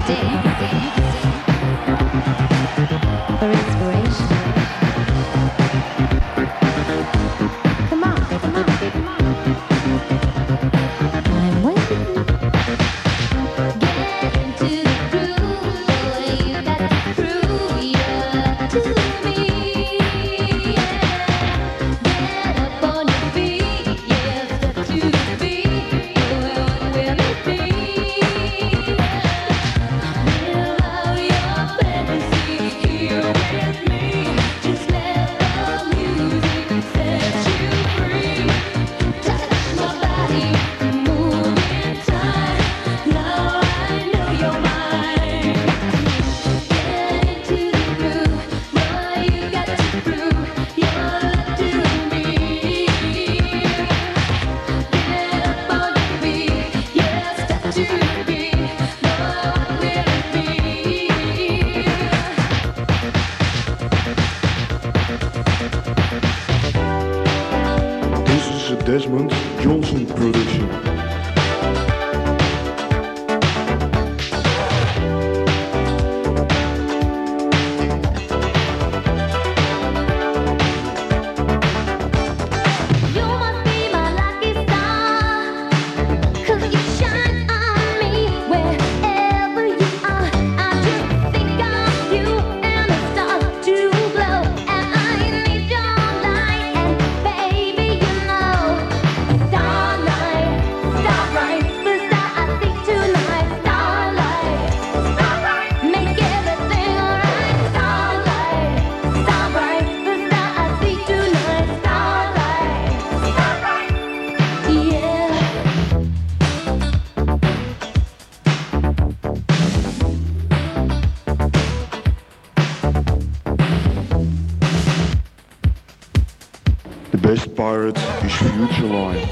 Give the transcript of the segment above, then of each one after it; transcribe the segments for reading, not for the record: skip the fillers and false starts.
Desmond Johnson production. The best pirate is Futureline.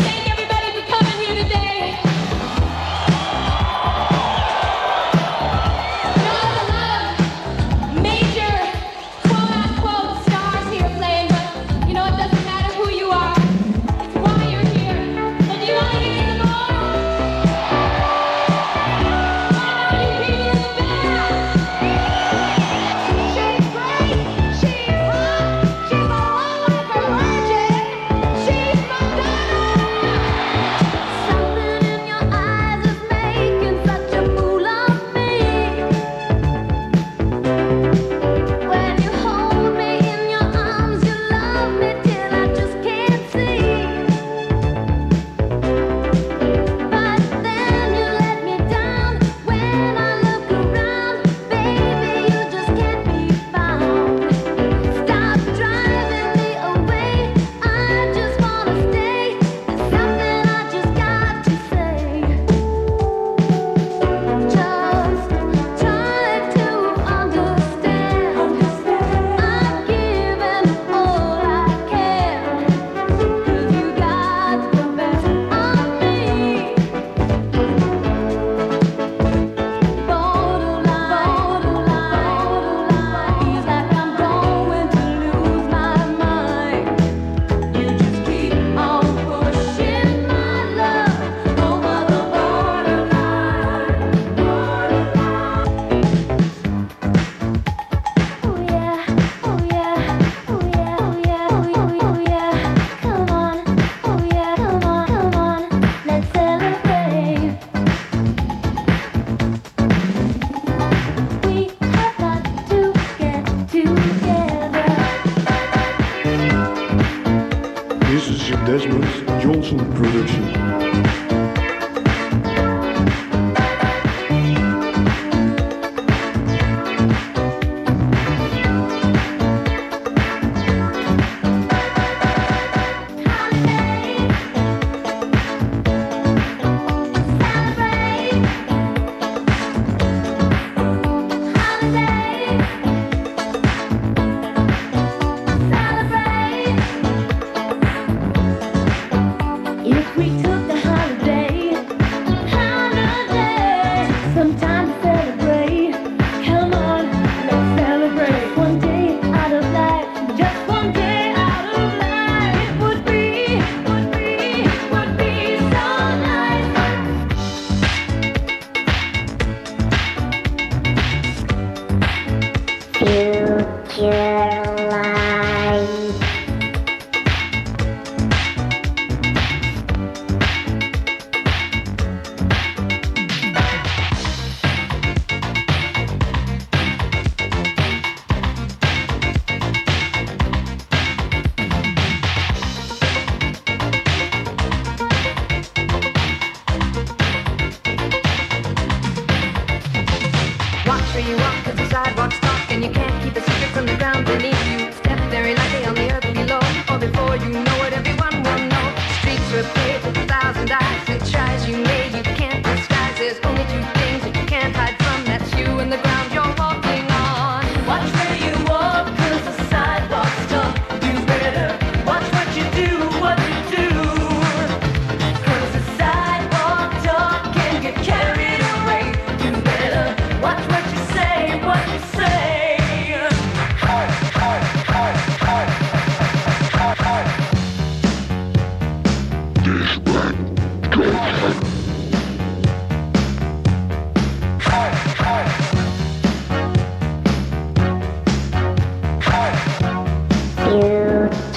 This is a Desmond Johnson production. If we took the holiday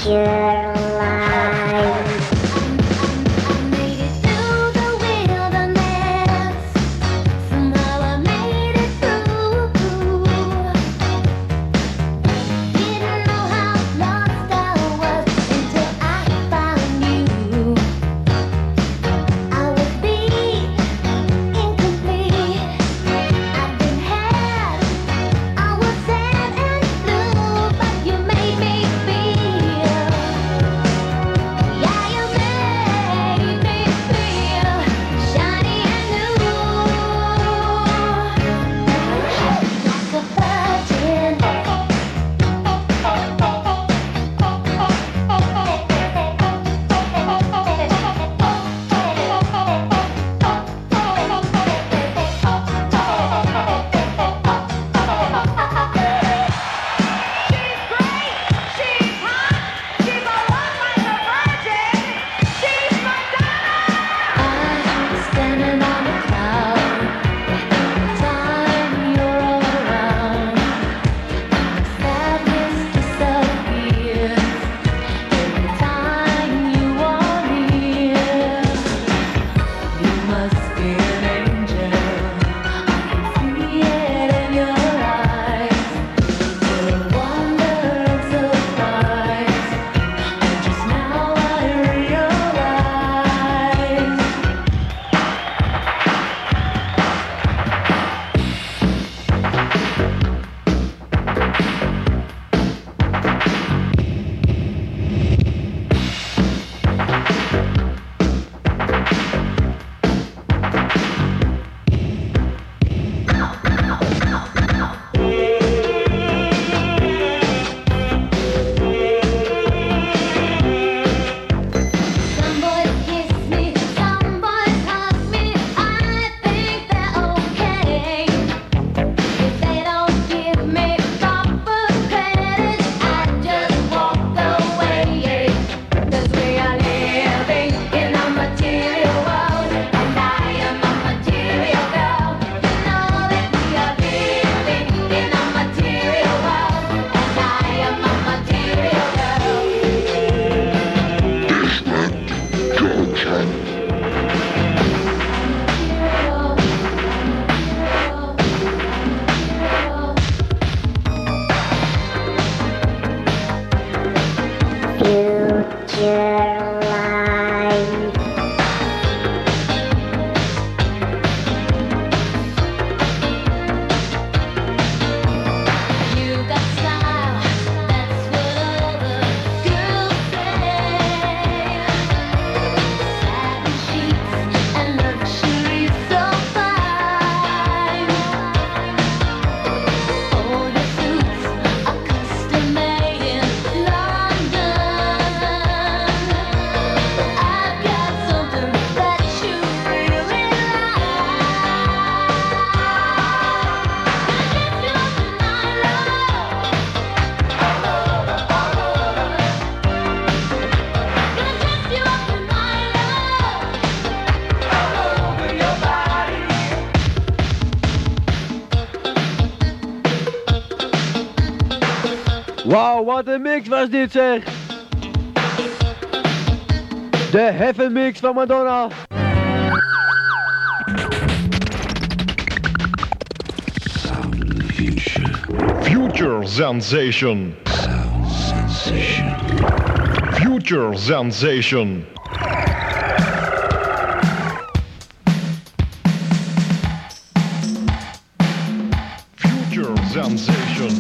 Wauw, wat een mix was dit zeg! De Heaven Mix van Madonna! Future Sensation. Sound sensation. Future Sensation. Future Sensation.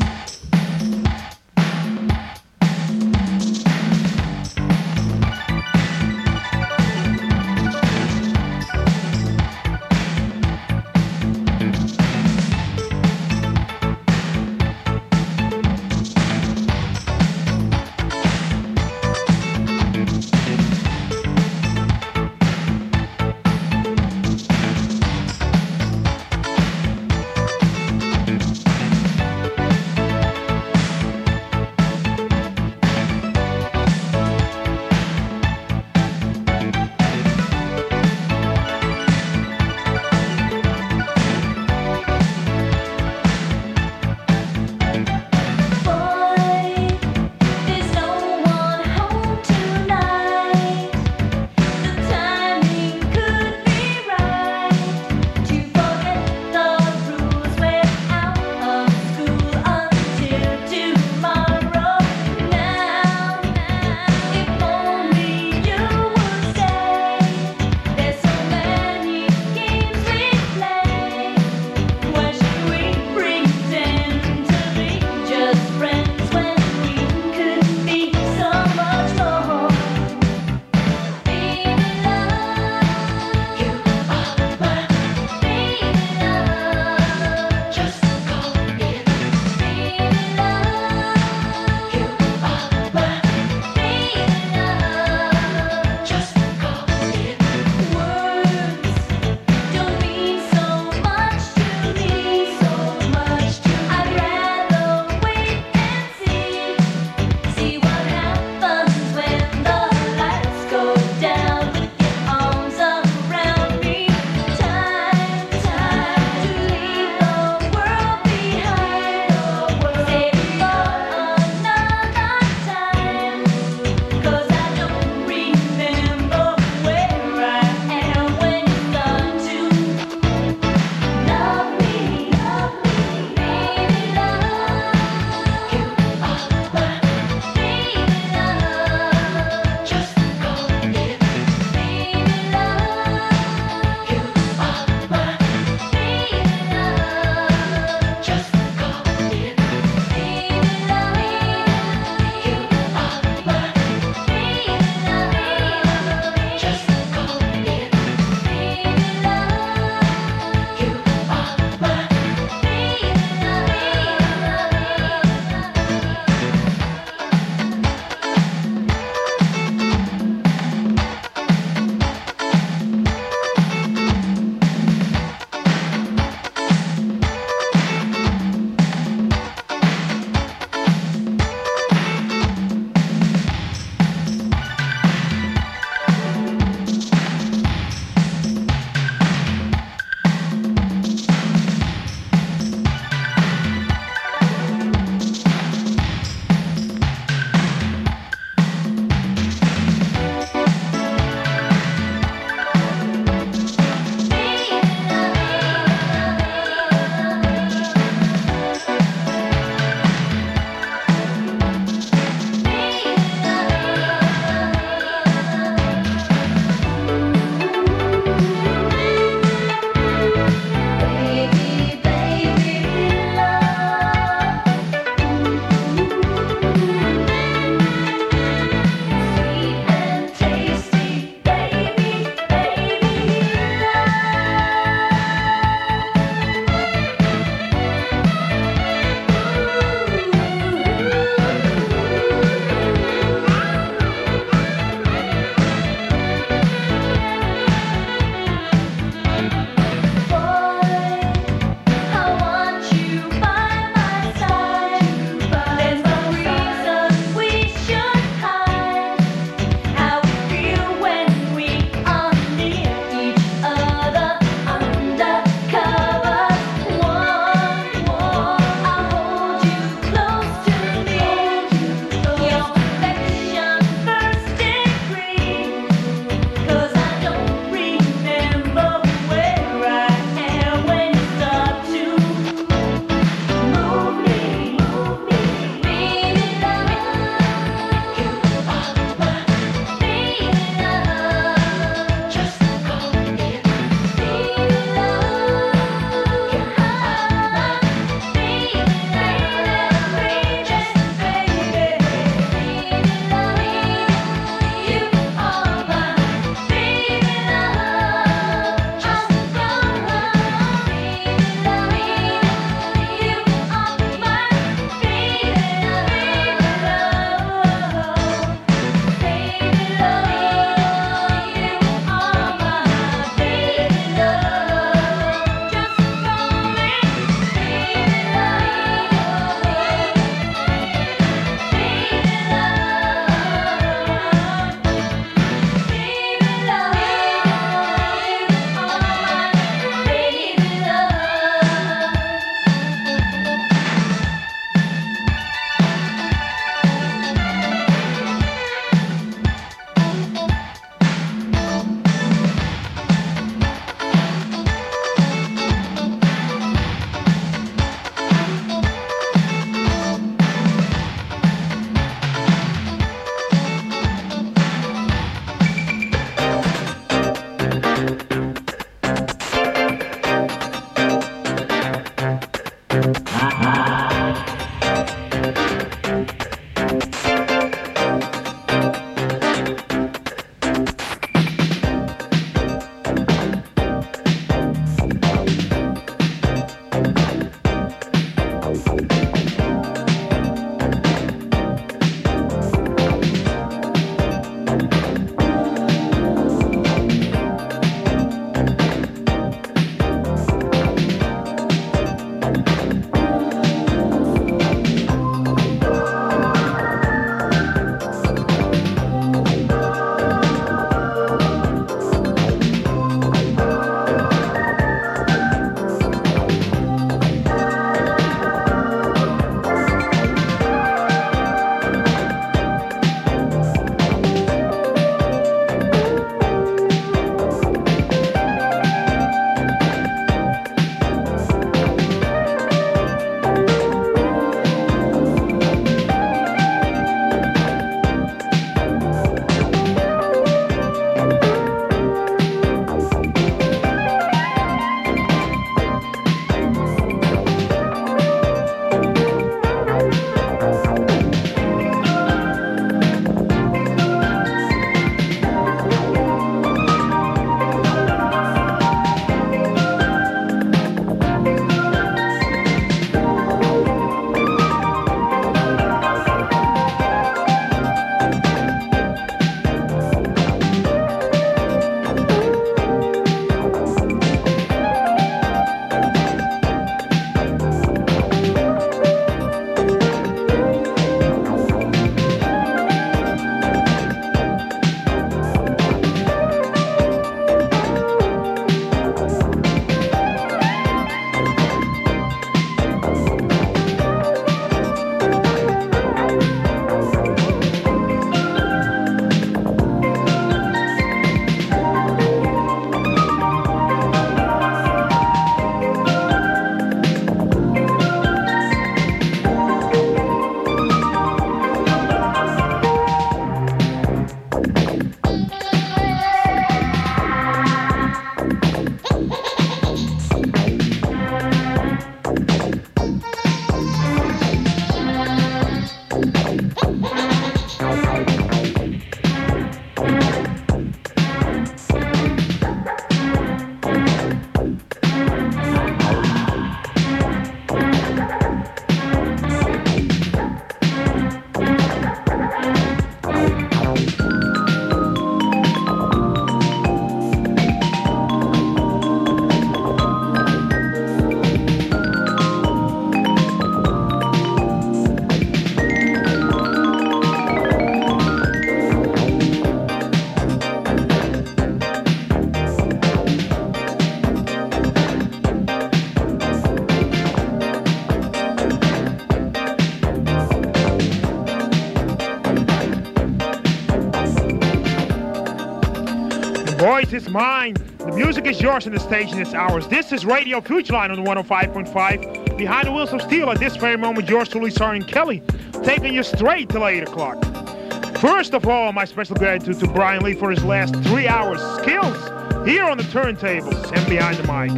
voice is mine. The music is yours and the station is ours. This is Radio Futureline on 105.5. Behind the wheels of steel at this very moment, yours truly, Sergeant Kelly, taking you straight till 8 o'clock. First of all, my special gratitude to Brian Lee for his last 3 hours skills here on the turntables and behind the mic.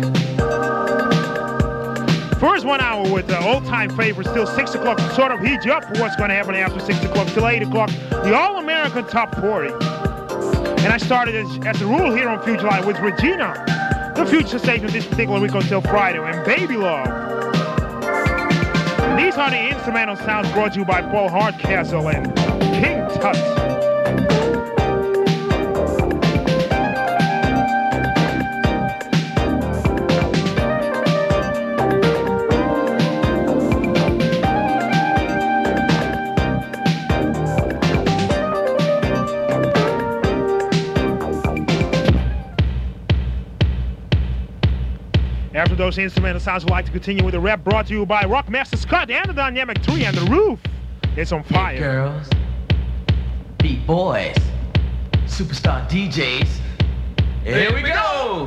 First 1 hour with the all-time favorite, still 6 o'clock to sort of heat you up for what's going to happen after 6 o'clock till 8 o'clock, the All-American Top 40. And I started as a rule here on Future Line with Regina, the future station this particular week until Friday, and Baby Love. And these are the instrumental sounds brought to you by Paul Hardcastle and King Tut. After those instrumental sounds, we'd like to continue with a rap brought to you by Rockmaster Scott and the Dynamic 3, and the roof is on fire. Beat girls, beat boys, superstar DJs. Here we go!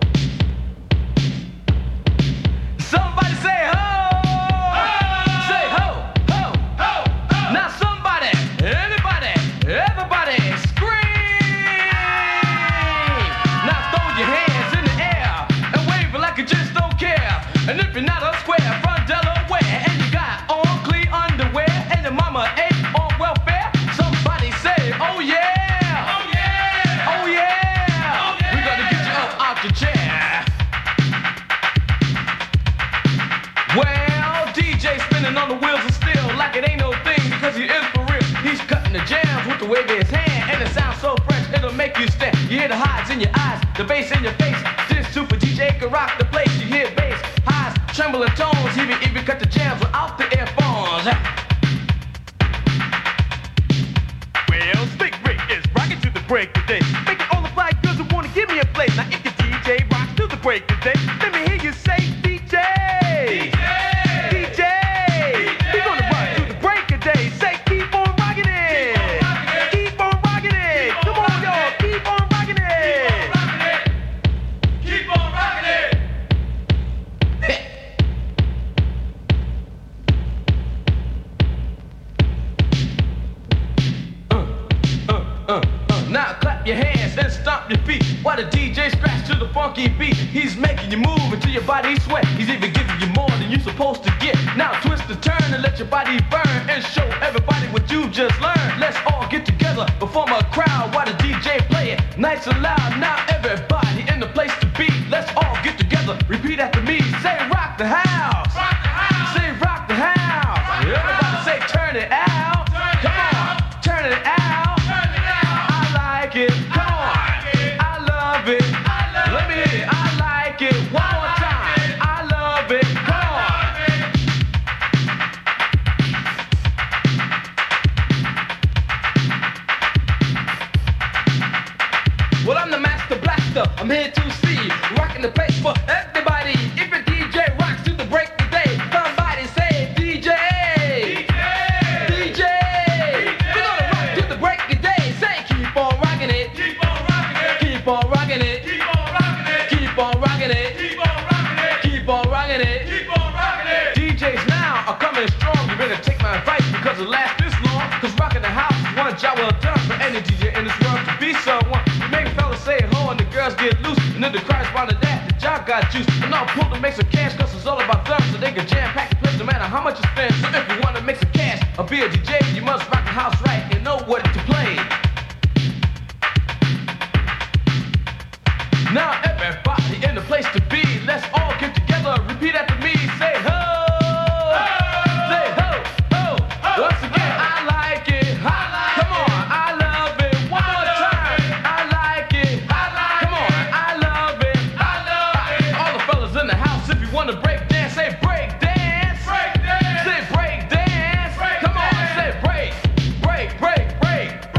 Somebody say ho! Ho! Say ho, ho, ho, ho! Now somebody, anybody, everybody scream! Now throw your hands in the air and wave it like you just don't care. And if you're not a square from Delaware and you got on clean underwear and your mama ain't on welfare, somebody say, oh yeah! Oh yeah! Oh yeah! Oh yeah! We're gonna get you up out your chair. Well, DJ spinning on the wheels of steel like it ain't no thing because he is for real. He's cutting the jams with the wave of his hand and it sounds so fresh it'll make you stand. You hear the highs in your eyes, the bass in your face. This super DJ can rock the place. You hear bass, highs, trembling tones. He even cut the jams without the earphones. Well, Stick Rick is rocking to the break today. Making all the fly girls who wanna give me a place. Now if the DJ rocks to the break today, let me hear you say DJ. We're gonna rock to the break today. Say keep on rocking it. Keep on rocking it. Come on, y'all, keep on rocking it. Keep on rocking it. Now clap your hands and stomp your feet while the DJ scratch to the funky beat. He's making you move until your body sweat. He's even giving you more than you're supposed to get. Now twist the turn and let your body burn and show everybody what you just learned. Let's all get together, perform a crowd while the DJ play it nice and loud. Now everybody in the place to be. Let's all get together. Repeat after me. Say rock the house. Rock the house. Say rock the house. Rock the everybody house. Say turn it out. Come on, turn it out. Come on, I love it. Let me hear it. I like it. One more time. I love it. Come on. Well, I'm the master blaster. I'm here to see, rocking the place for everybody. If a DJ rocks to the break today, somebody say DJ. DJ. We're gonna rock to the break today. Say keep on rocking it. Keep on rocking it. Keep on rocking it. Keep on rocking it. Keep on rocking it. Keep on rocking it. Keep on rocking it. Keep on rocking it. DJs now are coming strong. You better take my advice because it lasts this long. Cause rocking the house is one job well done for any DJ in this world to be someone. You make fellas say ho and the girls get loose. And then the crowd responded that the job got juice. And all pull to make some cash cause it's all about them. So they can jam pack the place no matter how much you spend. So if you wanna make some cash or be a DJ, you must rock the house right and know what to play. Now everybody in the place to be. Let's all get together. Repeat after me. Say ho. Ho. Say ho. Ho. Ho. Once again, I like it. Come on, I love it. One more time. I like it. Come on, I love it. All the fellas in the house, if you wanna break dance, say break dance. Break dance. Say break dance. Come on, say break. Break, break, break.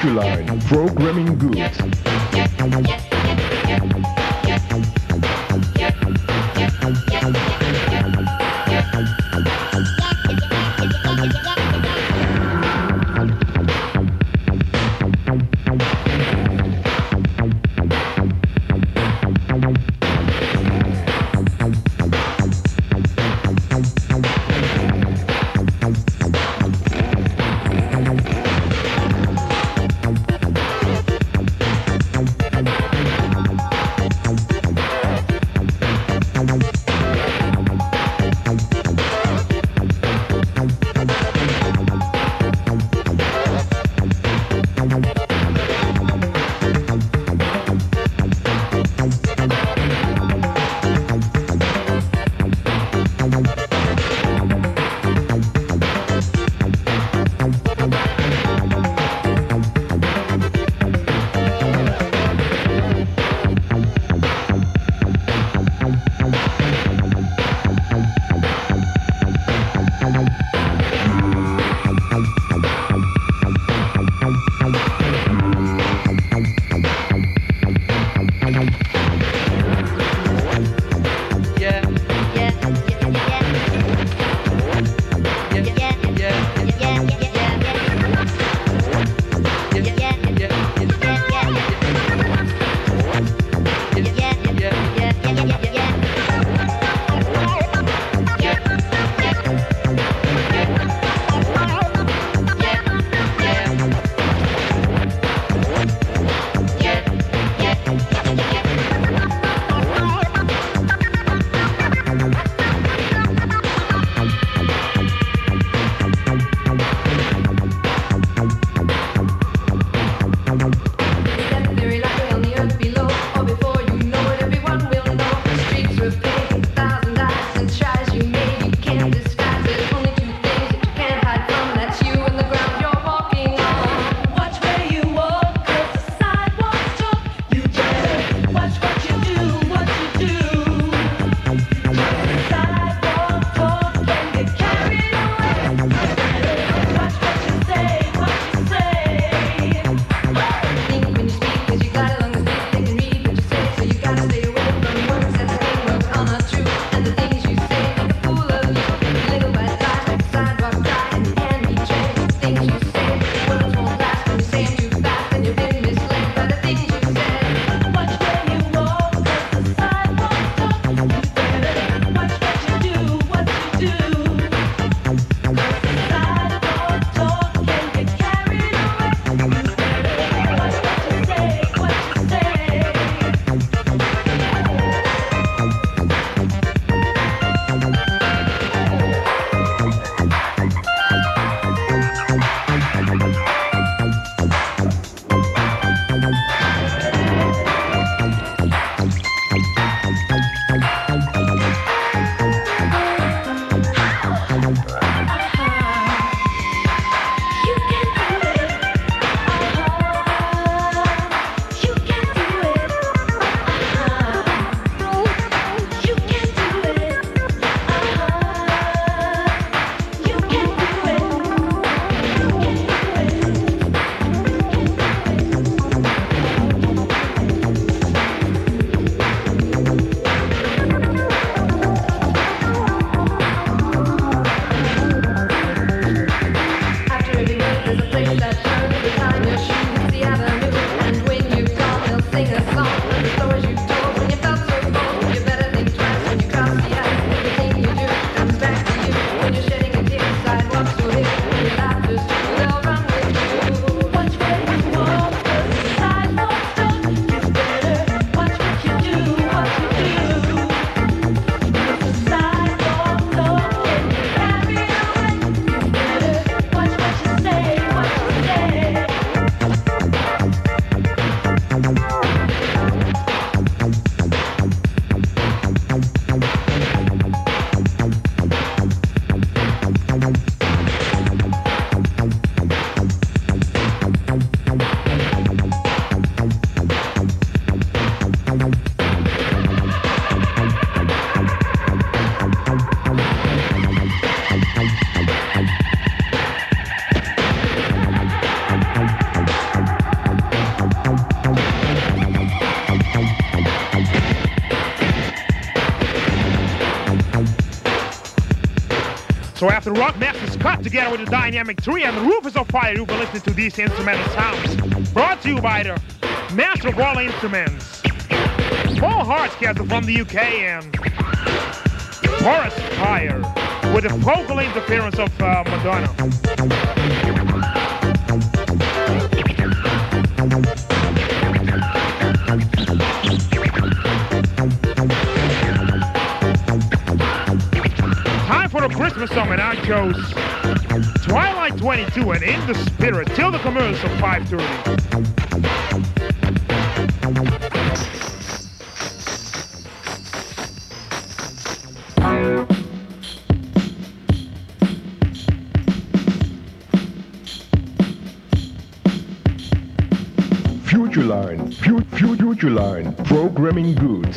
Future Line, programming good. So after Rockmaster's cut together with the Dynamic 3 and the Rufus of Fire, you'll be listening to these instrumental sounds. Brought to you by the Master of All Instruments, Paul Hartscaster from the UK, and Forest Fire with the vocal interference of Madonna. Time for a Christmas song, and I chose Twilight 22 and In the Spirit till the commercial 5:30. Futureline, programming goods.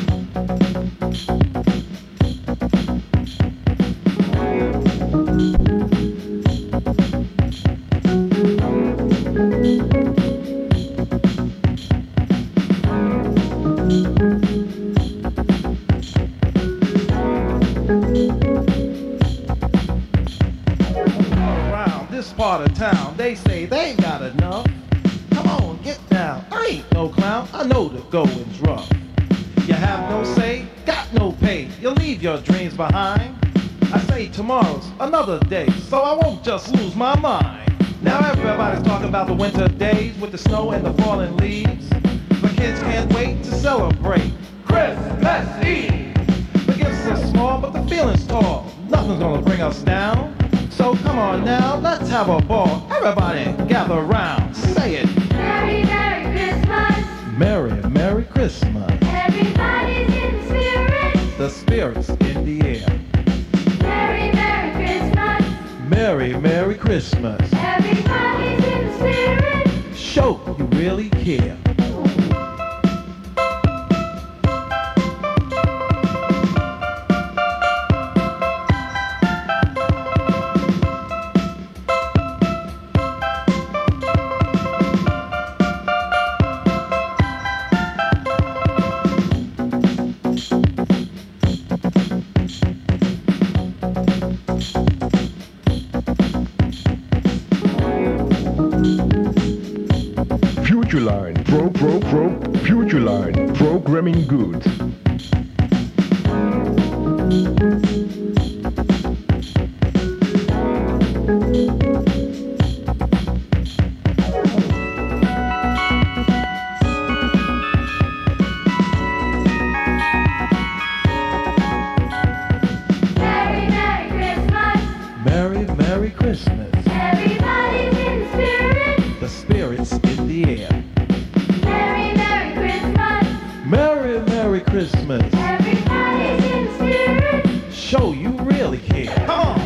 Around this part of town, they say they ain't got enough. Come on, get down. I ain't no clown. I know the going's rough. You have no say, got no pay. You leave your dreams behind. I say tomorrow's another day, so I won't just lose my mind. Now everybody's talking about the winter days with the snow and the falling leaves. But kids can't wait to celebrate Christmas Eve. The gifts are small, but the feeling's tall. Nothing's gonna bring us down. So come on now, let's have a ball. Everybody gather round. Say it. Merry, Merry Christmas. Merry, Merry Christmas. Everybody's in the spirit. The spirit's in the air. Merry, Merry Christmas. Merry, Merry Christmas. Everybody's in the spirit. Show you really care. Futureline, programming goods. Merry, Merry Christmas. Merry, Merry Christmas. Everybody's in the spirit. The spirit's in the air. Merry, Merry Christmas. Merry, Merry Christmas. Everybody's in the spirit. Show you really care. Come on.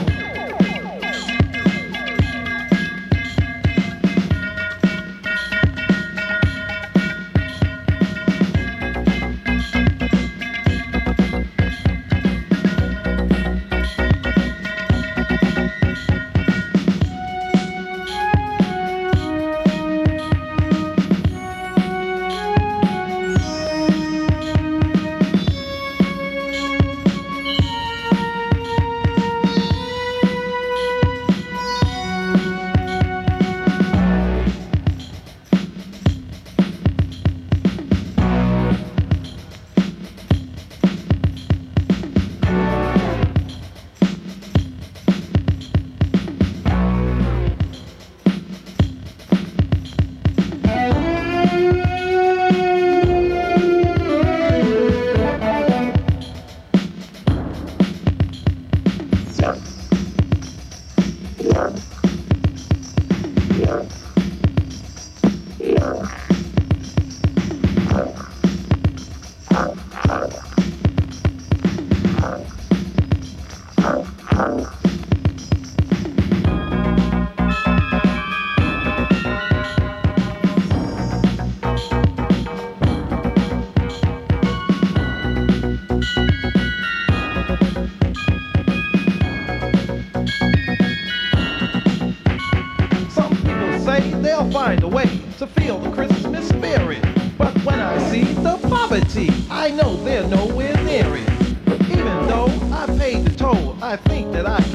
They'll find a way to feel the Christmas spirit. But when I see the poverty, I know they're nowhere near it. Even though I paid the toll, I think that I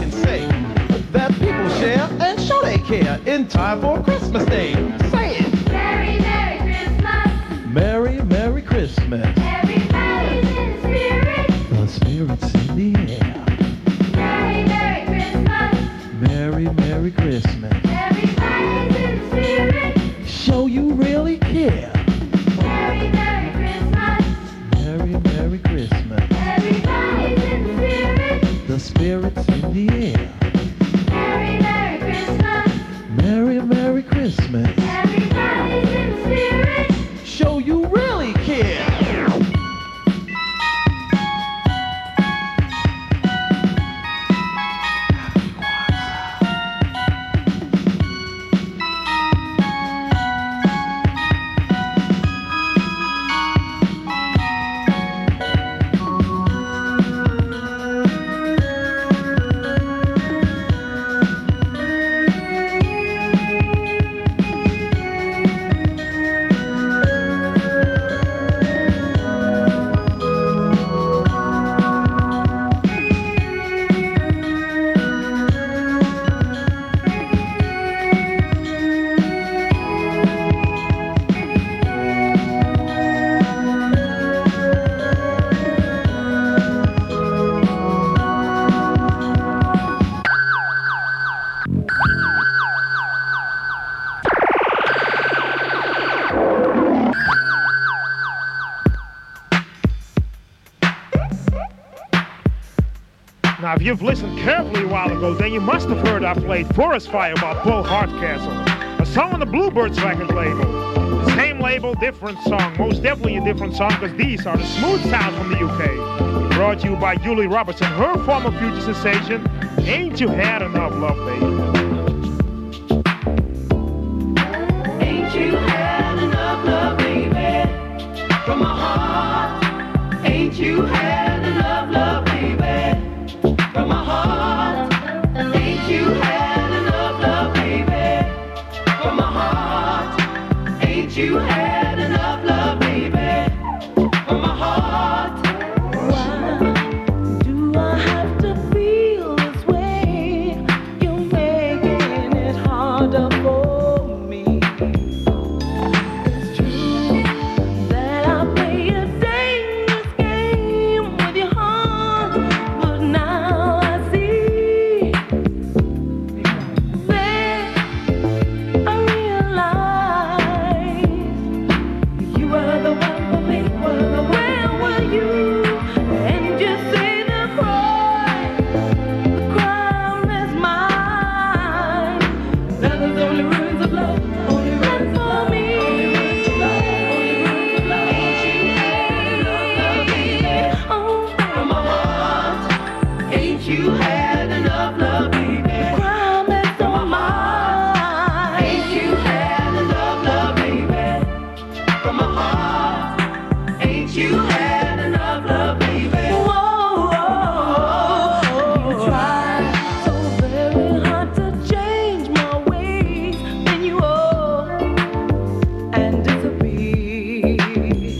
in time for Christmas Day. Say it. Merry, Merry Christmas. Merry, Merry Christmas. Everybody's in spirit. The spirit's in the air. Merry, Merry Christmas. Merry, Merry Christmas. Everybody's in spirit. Show you really care. Merry, Merry Christmas. Merry, Merry Christmas. Everybody's in spirit. The spirit's in the air. Merry, Merry Christmas. Merry, Merry Christmas. Everybody's in spirit. Show you really care. Now, if you've listened carefully a while ago, then you must have heard I played Forest Fire by Paul Hardcastle, a song on the Bluebirds record label. The same label, different song. Most definitely a different song, because these are the smooth sounds from the UK. Brought to you by Julie Robertson, her former future sensation. Ain't You Had Enough Love, baby? Ain't you had enough love, baby, from my heart? Ain't you had enough love, baby, from my heart? Ain't you had enough love, baby, from my heart? Ain't you had enough love, baby, from my heart? Why do I have to feel this way? You're making it harder for me. It's true that I play a dangerous game with your heart, but now I see that I realize you were the one for me. Where were you? And you say the crown is mine. Now there's only ruins of love, only ruins for me. Ain't you had enough love, baby? Crime is on my mind. Ain't you had enough love, baby? From my heart. Ain't you had enough love, baby? Whoa, you tried so very hard to change my ways, then you owe and disappear.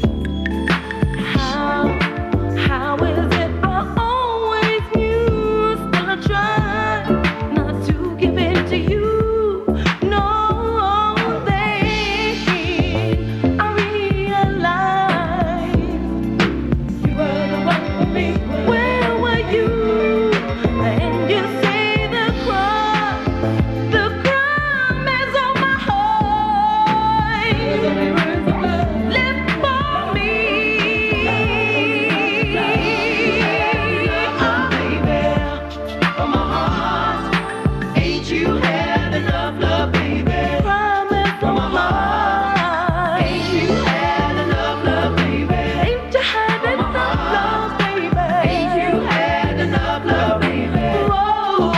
How is it I always knew, still I try not to give in to you? No, then I realized you were the one for me. Where were you? And you say the crime is on my heart. Live for me. Oh, baby, from my heart. Ain't you had enough love, baby? Promise from my heart. Ain't you had enough love, baby? Ain't you had enough love, baby? Ain't you had enough love, baby? Whoa,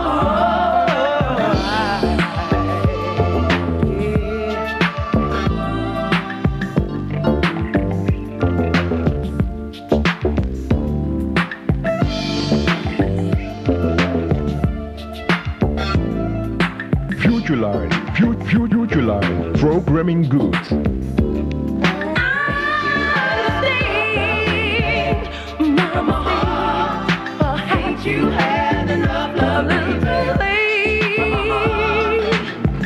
Futureline, Futureline, programming goods. Ain't you had enough love, baby?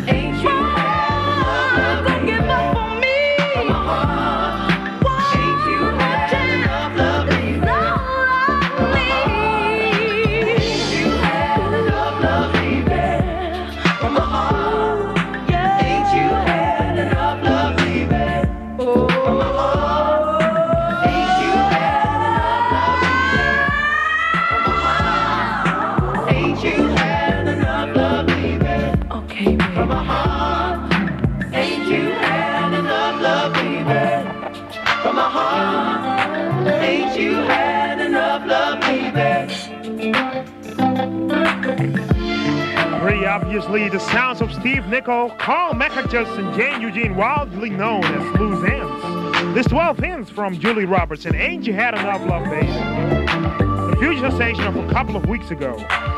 obviously the sounds of Steve Nicol, Carl McAchus, and Jane Eugene, widely known as Loose Ends. This 12 hymns from Julie Roberts and Ain't You Had Enough Love, Baby. The future sensation of a couple of weeks ago.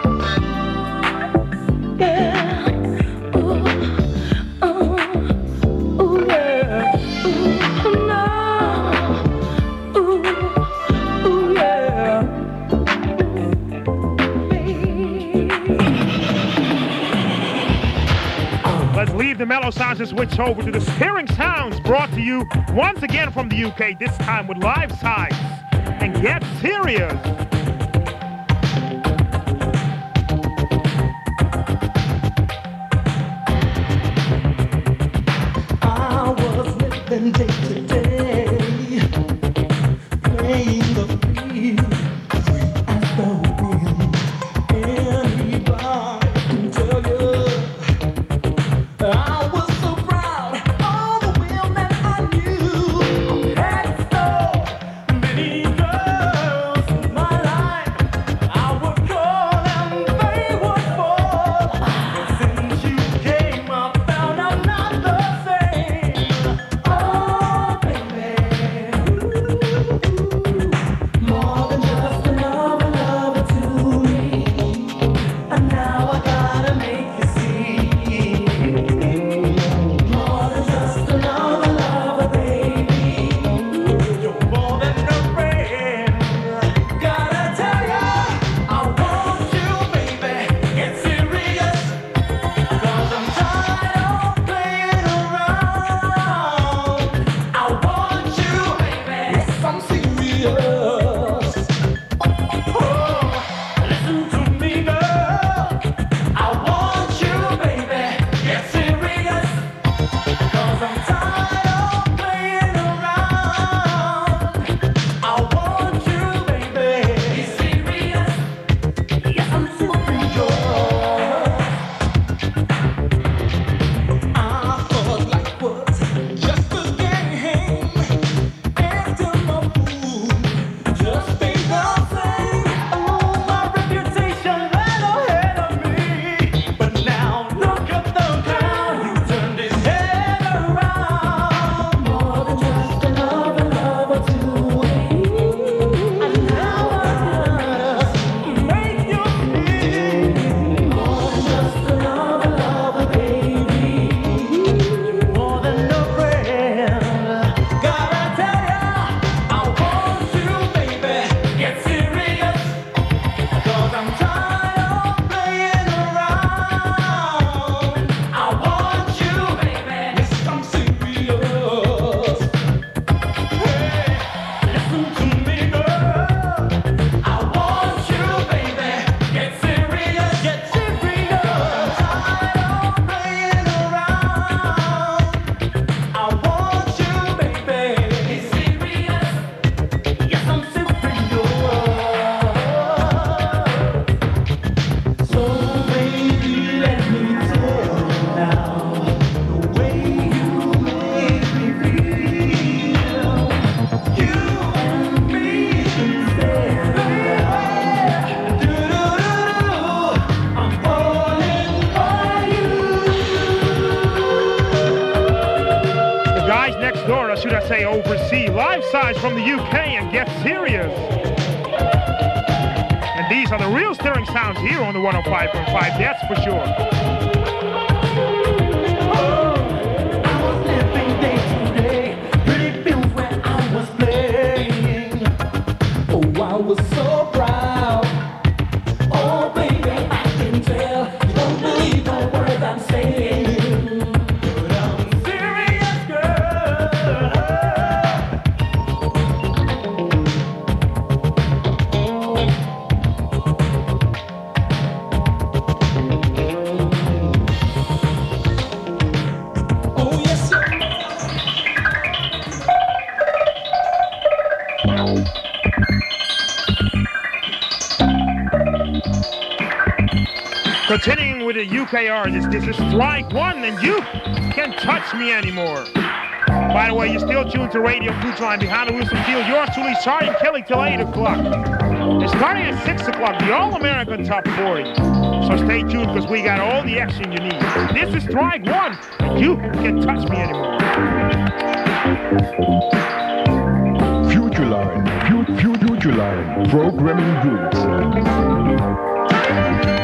Yeah. Ooh, ooh, yeah. Ooh, no. Ooh, yeah. Let's leave the mellow sounds and switch over to the stirring sounds brought to you once again from the UK, this time with Life Size and Get Serious. I was living day to day, playing the field, free as the wind. Anybody can tell you I was so proud of the women I knew. Had so many girls in my life. I would call and they would fall. But since you came, I found I'm not the same. Oh, baby, more than just another lover to me. And now I gotta make you see. More than just another lover, baby. You're more than a friend. Gotta tell ya, I want you, baby. Get serious. 'Cause I'm tired of playing around. I want you, baby. Yes, I'm serious. Oh, listen to me, girl. I want you, baby. Get serious. 'Cause I'm tired of playing around. I want you, baby. Be serious. Yes, I'm serious. I thought life was just a game. Acting my fool just ain't the same. Oh, my reputation ran ahead of me. But now look at the clown, he turned his head around. More than just another lover to me. And now I make you see. More than just another lover, baby. More than a friend. Gotta tell ya, I want you, baby. Get serious. 'Cause I'm tired of playing around. I want you, baby. Yes, I'm serious. Hey, listen to me, girl. I want you, baby. Get serious. Get serious. Tired of playing around. I want you, baby. Be serious. Yes, I'm serious. So baby, let me tell you now, the way you make me feel. You and me together, baby. Do-do-do-do. I'm falling for you. The guys next door, or should I say overseas, Life Size from the UK and Get Serious. And these are the real stirring sounds here on the 105.5, that's for sure. I was living day to day, pretty fields where I was playing. Oh, I was so proud. Oh, baby, I can tell you don't believe a word I'm saying. But I'm serious, girl. Oh, yes, sir. Continuing with the UK artist, this is Strike One, and you can't touch me anymore. By the way, you're still tuned to Radio Futureline behind the wheels of steel. Yours truly, Sergeant Kelly, till 8 o'clock. It's starting at 6 o'clock, the All-American Top 40. So stay tuned because we got all the action you need. This is Strike One. You can't touch me anymore. Futureline, Futureline, programming goods.